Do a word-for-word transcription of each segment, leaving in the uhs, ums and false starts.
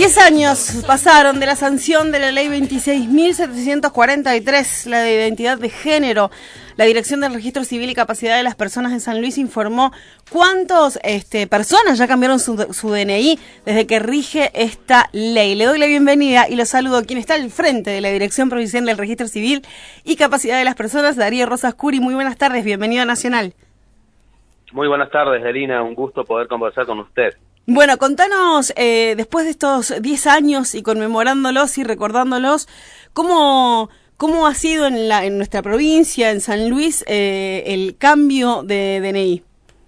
Diez años pasaron de la sanción de la ley veintiséis mil setecientos cuarenta y tres, la de identidad de género. La Dirección del Registro Civil y Capacidad de las Personas de San Luis informó cuántas este, personas ya cambiaron su, su D N I desde que rige esta ley. Le doy la bienvenida y lo saludo a quien está al frente de la Dirección Provincial del Registro Civil y Capacidad de las Personas, Darío Rosas Curi. Muy buenas tardes, bienvenido a Nacional. Muy buenas tardes, Elina, un gusto poder conversar con usted. Bueno, contanos, eh, después de estos diez años y conmemorándolos y recordándolos, ¿cómo, cómo ha sido en, la, en nuestra provincia, en San Luis, eh, el cambio de D N I?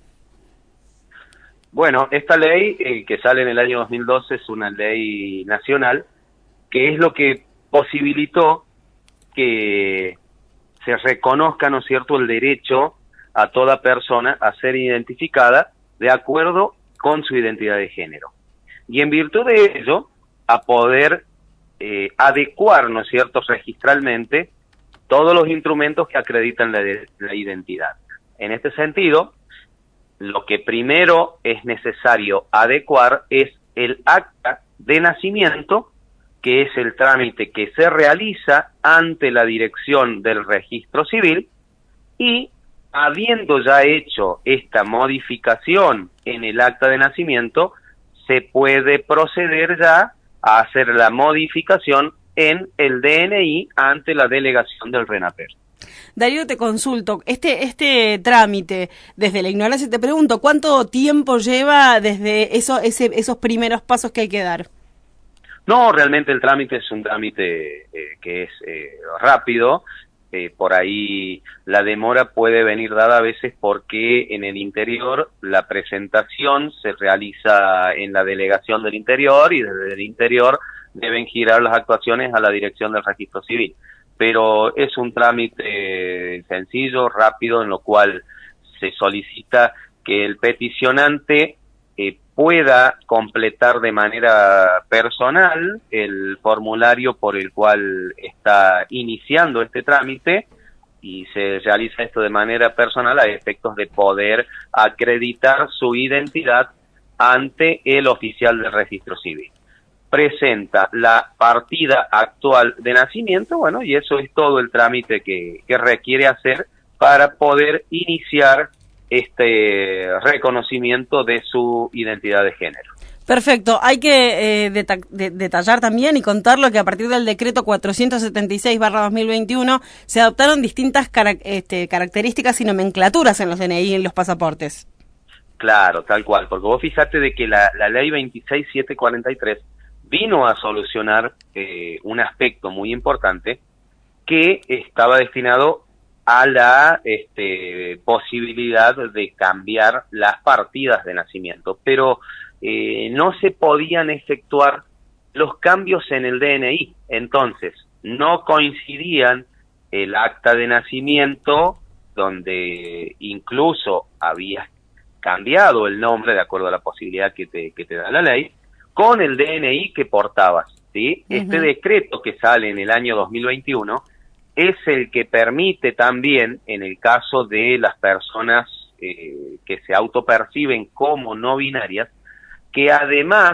Bueno, esta ley eh, que sale en el año dos mil doce es una ley nacional, que es lo que posibilitó que se reconozca, ¿no es cierto?, el derecho a toda persona a ser identificada de acuerdo con su identidad de género. Y en virtud de ello, a poder eh, adecuar, ¿no es cierto?, registralmente todos los instrumentos que acreditan la, de, la identidad. En este sentido, lo que primero es necesario adecuar es el acta de nacimiento, que es el trámite que se realiza ante la Dirección del Registro Civil, y habiendo ya hecho esta modificación en el acta de nacimiento, se puede proceder ya a hacer la modificación en el D N I ante la delegación del RENAPER. Darío, te consulto, este este trámite, desde la ignorancia te pregunto, ¿cuánto tiempo lleva desde eso, ese, esos primeros pasos que hay que dar? No, realmente el trámite es un trámite eh, que es eh, rápido. Eh, por ahí la demora puede venir dada a veces porque en el interior la presentación se realiza en la delegación del interior y desde el interior deben girar las actuaciones a la Dirección del Registro Civil. Pero es un trámite sencillo, rápido, en lo cual se solicita que el peticionante eh, pueda completar de manera personal el formulario por el cual está iniciando este trámite, y se realiza esto de manera personal a efectos de poder acreditar su identidad ante el oficial del registro civil. Presenta la partida actual de nacimiento, bueno, y eso es todo el trámite que, que requiere hacer para poder iniciar este reconocimiento de su identidad de género. Perfecto. Hay que eh, deta- de- detallar también y contarlo que a partir del decreto cuatrocientos setenta y seis barra dos mil veintiuno se adoptaron distintas carac- este, características y nomenclaturas en los D N I y en los pasaportes. Claro, tal cual, porque vos fijate de que la, la ley veintiséis mil setecientos cuarenta y tres vino a solucionar eh, un aspecto muy importante que estaba destinado a la este, posibilidad de cambiar las partidas de nacimiento, pero eh, no se podían efectuar los cambios en el D N I, entonces no coincidían el acta de nacimiento, donde incluso había cambiado el nombre de acuerdo a la posibilidad que te, que te da la ley, con el D N I que portabas, ¿sí? Uh-huh. Este decreto que sale en el año dos mil veintiuno es el que permite también, en el caso de las personas eh, que se autoperciben como no binarias, que además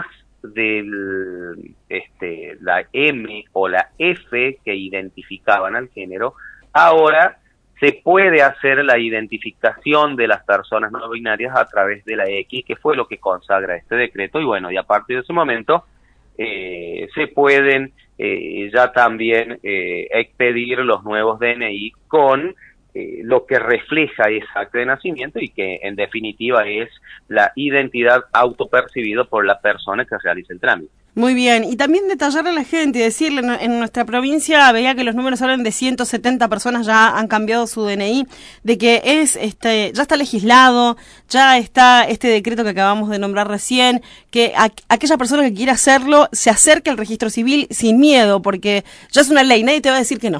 de este, la M o la F que identificaban al género, ahora se puede hacer la identificación de las personas no binarias a través de la X, que fue lo que consagra este decreto, y bueno, y a partir de ese momento eh, se pueden eh, ya también eh, expedir los nuevos D N I con eh, lo que refleja esa acta de nacimiento y que en definitiva es la identidad autopercibida por la persona que realiza el trámite. Muy bien, y también detallarle a la gente y decirle, en nuestra provincia veía que los números hablan de ciento setenta personas ya han cambiado su D N I, de que es este ya está legislado, ya está este decreto que acabamos de nombrar recién, que a, aquella persona que quiera hacerlo se acerque al registro civil sin miedo, porque ya es una ley, nadie te va a decir que no.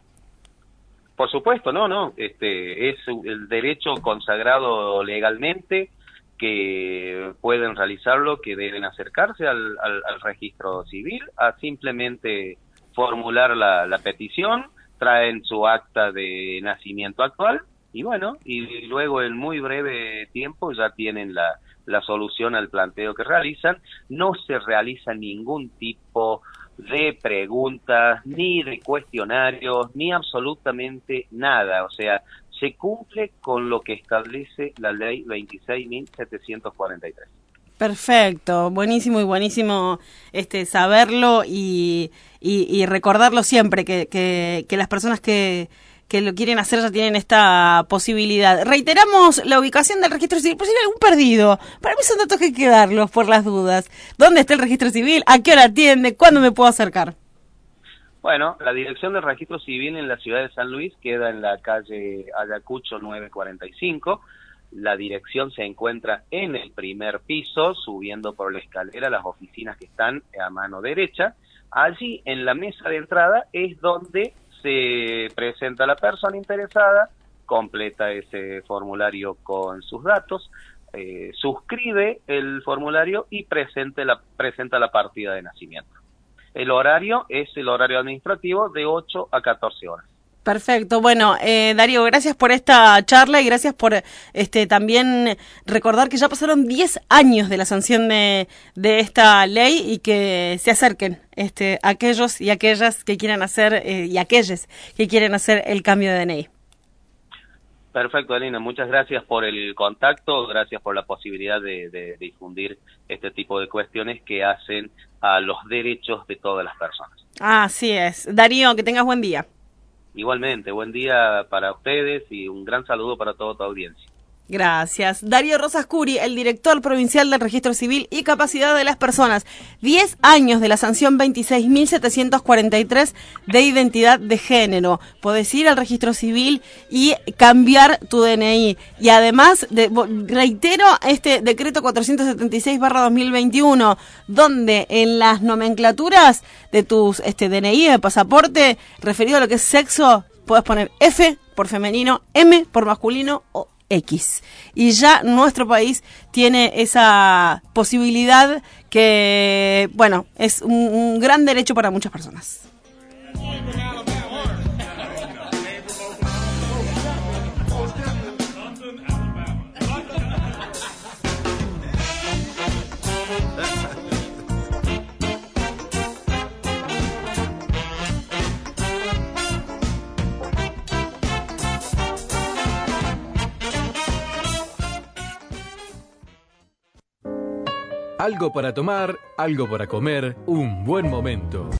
Por supuesto, no, no, este es el derecho consagrado legalmente, que pueden realizarlo, que deben acercarse al, al, al registro civil a simplemente formular la, la petición, traen su acta de nacimiento actual y bueno, y luego en muy breve tiempo ya tienen la, la solución al planteo que realizan. No se realiza ningún tipo de preguntas, ni de cuestionarios, ni absolutamente nada. O sea, se cumple con lo que establece la ley veintiséis mil setecientos cuarenta y tres. Perfecto, buenísimo y buenísimo este saberlo y, y, y recordarlo siempre, que, que, que las personas que, que lo quieren hacer ya tienen esta posibilidad. Reiteramos la ubicación del registro civil, por si hay algún perdido. Para mí son datos que hay que darlos por las dudas. ¿Dónde está el registro civil? ¿A qué hora atiende? ¿Cuándo me puedo acercar? Bueno, la dirección del registro civil en la ciudad de San Luis queda en la calle Ayacucho nueve cuarenta y cinco. La dirección se encuentra en el primer piso, subiendo por la escalera las oficinas que están a mano derecha. Allí, en la mesa de entrada, es donde se presenta la persona interesada, completa ese formulario con sus datos, eh, suscribe el formulario y presente la, presenta la partida de nacimiento. El horario es el horario administrativo de ocho a catorce horas. Perfecto. Bueno, eh, Darío, gracias por esta charla y gracias por este también recordar que ya pasaron diez años de la sanción de, de esta ley y que se acerquen este aquellos y aquellas que quieran hacer eh, y aquellos que quieren hacer el cambio de D N I. Perfecto, Alina. Muchas gracias por el contacto, gracias por la posibilidad de, de difundir este tipo de cuestiones que hacen a los derechos de todas las personas. Así es. Darío, que tengas buen día. Igualmente, buen día para ustedes y un gran saludo para toda tu audiencia. Gracias. Darío Rosas Curi, el director provincial del Registro Civil y Capacidad de las Personas. Diez años de la sanción veintiséis mil setecientos cuarenta y tres de identidad de género. Podés ir al Registro Civil y cambiar tu D N I. Y además, de, reitero este decreto cuatrocientos setenta y seis barra dos mil veintiuno, donde en las nomenclaturas de tus este, D N I, de pasaporte, referido a lo que es sexo, podés poner F por femenino, M por masculino o X. Y ya nuestro país tiene esa posibilidad que, bueno, es un, un gran derecho para muchas personas. Algo para tomar, algo para comer, un buen momento.